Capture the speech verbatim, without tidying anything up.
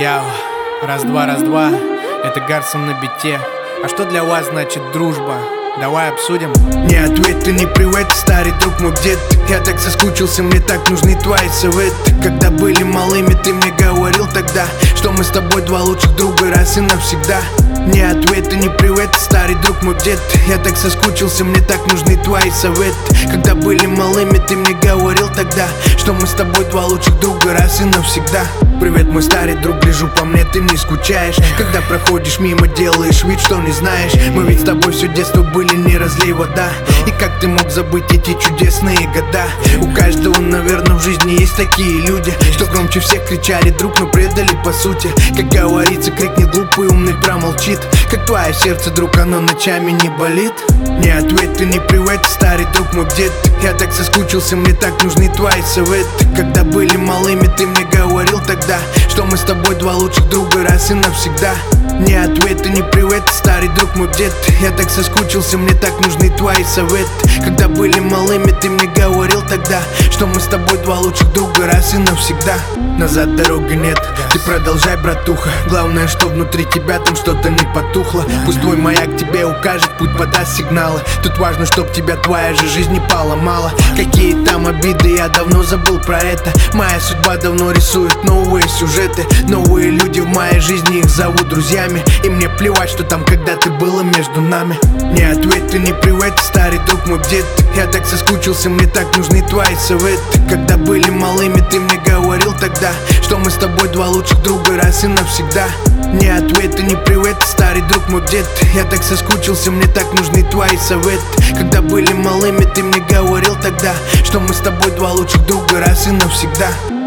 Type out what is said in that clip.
Яу, раз-два, раз-два, это Гарсон на бите. А что для вас значит дружба? Давай обсудим. Не ответь, ты не привет, старый друг мой, где ты? Я так соскучился, мне так нужны твои советы. Когда были малыми, ты мне говорил тогда, что мы с тобой два лучших друга раз и навсегда. Не ответ, ты не привет, старый друг мой, где ты? Я так соскучился, мне так нужны твои советы. Когда были малыми, ты мне говорил тогда, что мы с тобой два лучших друга раз и навсегда. Привет, мой старый друг, гляжу по мне, ты не скучаешь. Когда проходишь мимо, делаешь вид, что не знаешь. Мы ведь с тобой все детство были, не разлей вода. И как ты мог забыть эти чудесные года? У каждого, наверное, в жизни есть такие люди, что громче всех кричали друг, но предали по сути. Как говорится, крикнет глупый, умный промолчит. Как твое сердце, друг, оно ночами не болит? Не ответь, ты не привет, старый друг мой, где ты? Я так соскучился, мне так нужны твои советы. Когда были малыми, ты мне говорил тогда, что мы с тобой два лучших друга раз и навсегда. Не ответ, ты не привет, старый друг мой, где ты? Я так соскучился, мне так нужны твои советы. Когда были малыми, ты мне говорил тогда, что мы с тобой два лучших друга раз и навсегда. Назад дороги нет, ты продолжай, братуха. Главное, что внутри тебя там что-то не потухло. Пусть твой маяк тебе укажет, путь подаст сигналы. Тут важно, чтоб тебя твоя же жизнь не поломала. Какие там обиды, я давно забыл про это. Моя судьба давно рисует новые сюжеты. Новые люди в моей жизни, их зовут друзьями. И мне плевать, что там когда-то было между нами. Не ответь, ты не привет, старый друг мой, где ты? Я так соскучился, мне так нужны твои советы. Когда были малыми, ты мне говорил тогда, что мы с тобой два лучших друга раз и навсегда. Не ответ, ты не привет, старый друг мой, где ты? Я так соскучился, мне так нужны твои советы. Когда были малыми, ты мне говорил тогда, что мы с тобой два лучших друга раз и навсегда.